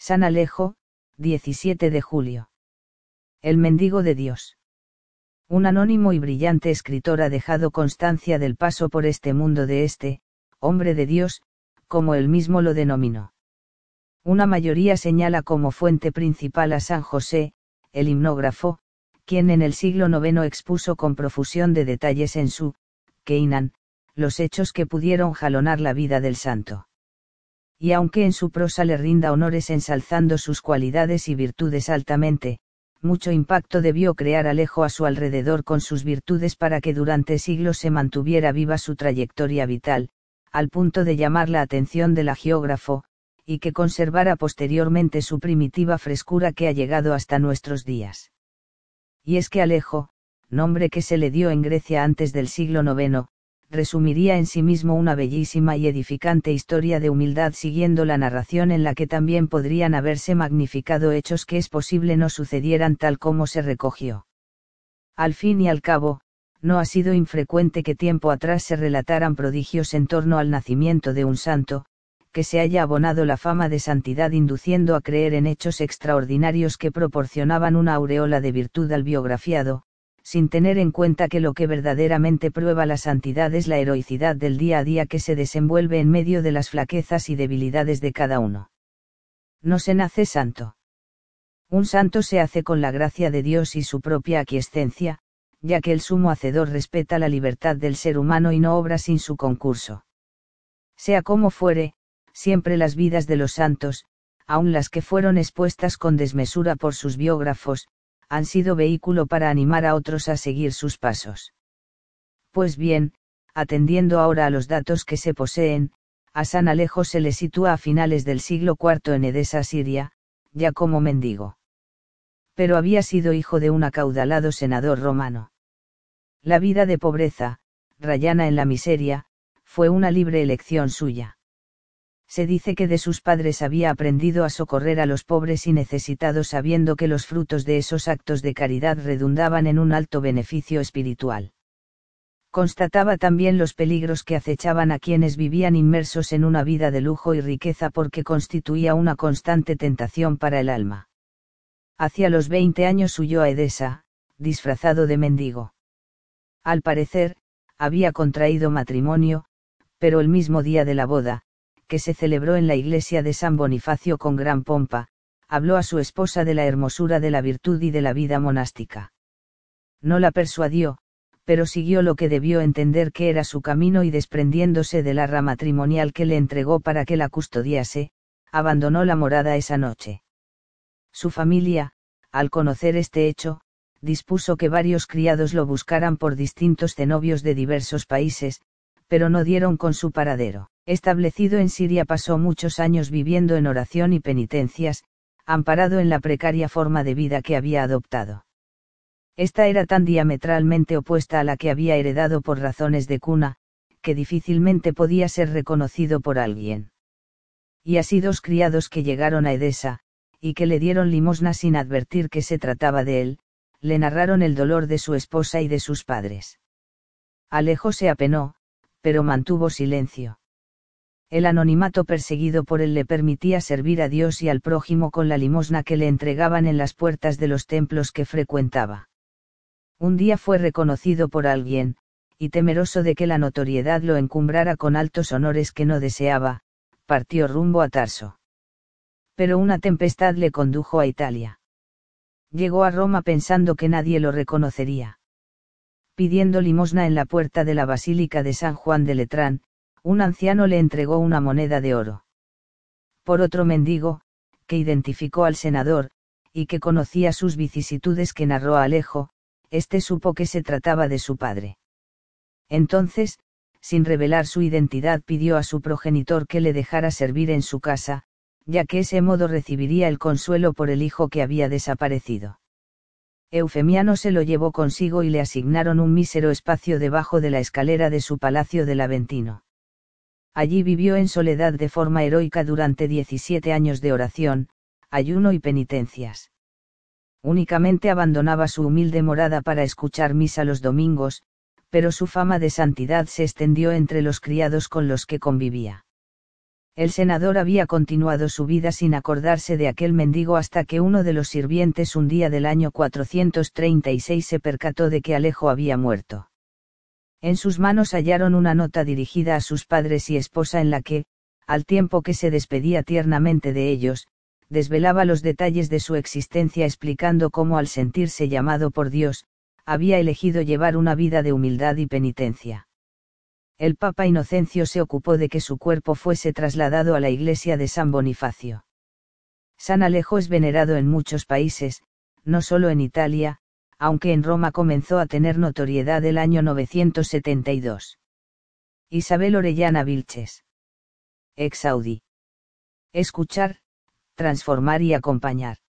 San Alejo, 17 de julio. El mendigo de Dios. Un anónimo y brillante escritor ha dejado constancia del paso por este mundo de este, hombre de Dios, como él mismo lo denominó. Una mayoría señala como fuente principal a San José, el himnógrafo, quien en el siglo IX expuso con profusión de detalles en su Keinan, los hechos que pudieron jalonar la vida del santo. Y aunque en su prosa le rinda honores ensalzando sus cualidades y virtudes altamente, mucho impacto debió crear Alejo a su alrededor con sus virtudes para que durante siglos se mantuviera viva su trayectoria vital, al punto de llamar la atención del hagiógrafo, y que conservara posteriormente su primitiva frescura que ha llegado hasta nuestros días. Y es que Alejo, nombre que se le dio en Grecia antes del siglo IX, resumiría en sí mismo una bellísima y edificante historia de humildad siguiendo la narración en la que también podrían haberse magnificado hechos que es posible no sucedieran tal como se recogió. Al fin y al cabo, no ha sido infrecuente que tiempo atrás se relataran prodigios en torno al nacimiento de un santo, que se haya abonado la fama de santidad induciendo a creer en hechos extraordinarios que proporcionaban una aureola de virtud al biografiado, sin tener en cuenta que lo que verdaderamente prueba la santidad es la heroicidad del día a día que se desenvuelve en medio de las flaquezas y debilidades de cada uno. No se nace santo. Un santo se hace con la gracia de Dios y su propia aquiescencia, ya que el sumo hacedor respeta la libertad del ser humano y no obra sin su concurso. Sea como fuere, siempre las vidas de los santos, aun las que fueron expuestas con desmesura por sus biógrafos, han sido vehículo para animar a otros a seguir sus pasos. Pues bien, atendiendo ahora a los datos que se poseen, a San Alejo se le sitúa a finales del siglo IV en Edesa, Siria, ya como mendigo. Pero había sido hijo de un acaudalado senador romano. La vida de pobreza, rayana en la miseria, fue una libre elección suya. Se dice que de sus padres había aprendido a socorrer a los pobres y necesitados sabiendo que los frutos de esos actos de caridad redundaban en un alto beneficio espiritual. Constataba también los peligros que acechaban a quienes vivían inmersos en una vida de lujo y riqueza porque constituía una constante tentación para el alma. Hacia los 20 años huyó a Edesa, disfrazado de mendigo. Al parecer, había contraído matrimonio, pero el mismo día de la boda, que se celebró en la iglesia de San Bonifacio con gran pompa, habló a su esposa de la hermosura de la virtud y de la vida monástica. No la persuadió, pero siguió lo que debió entender que era su camino y desprendiéndose del arra matrimonial que le entregó para que la custodiase, abandonó la morada esa noche. Su familia, al conocer este hecho, dispuso que varios criados lo buscaran por distintos cenobios de diversos países, pero no dieron con su paradero. Establecido en Siria pasó muchos años viviendo en oración y penitencias, amparado en la precaria forma de vida que había adoptado. Esta era tan diametralmente opuesta a la que había heredado por razones de cuna, que difícilmente podía ser reconocido por alguien. Y así dos criados que llegaron a Edesa, y que le dieron limosna sin advertir que se trataba de él, le narraron el dolor de su esposa y de sus padres. Alejo se apenó, pero mantuvo silencio. El anonimato perseguido por él le permitía servir a Dios y al prójimo con la limosna que le entregaban en las puertas de los templos que frecuentaba. Un día fue reconocido por alguien, y temeroso de que la notoriedad lo encumbrara con altos honores que no deseaba, partió rumbo a Tarso. Pero una tempestad le condujo a Italia. Llegó a Roma pensando que nadie lo reconocería. Pidiendo limosna en la puerta de la Basílica de San Juan de Letrán, un anciano le entregó una moneda de oro. Por otro mendigo, que identificó al senador, y que conocía sus vicisitudes que narró a Alejo, este supo que se trataba de su padre. Entonces, sin revelar su identidad pidió a su progenitor que le dejara servir en su casa, ya que ese modo recibiría el consuelo por el hijo que había desaparecido. Eufemiano se lo llevó consigo y le asignaron un mísero espacio debajo de la escalera de su palacio del Aventino. Allí vivió en soledad de forma heroica durante 17 años de oración, ayuno y penitencias. Únicamente abandonaba su humilde morada para escuchar misa los domingos, pero su fama de santidad se extendió entre los criados con los que convivía. El senador había continuado su vida sin acordarse de aquel mendigo hasta que uno de los sirvientes un día del año 436 se percató de que Alejo había muerto. En sus manos hallaron una nota dirigida a sus padres y esposa en la que, al tiempo que se despedía tiernamente de ellos, desvelaba los detalles de su existencia explicando cómo al sentirse llamado por Dios, había elegido llevar una vida de humildad y penitencia. El Papa Inocencio se ocupó de que su cuerpo fuese trasladado a la iglesia de San Bonifacio. San Alejo es venerado en muchos países, no solo en Italia, aunque en Roma comenzó a tener notoriedad el año 972. Isabel Orellana Vilches. Ex Audi. Escuchar, transformar y acompañar.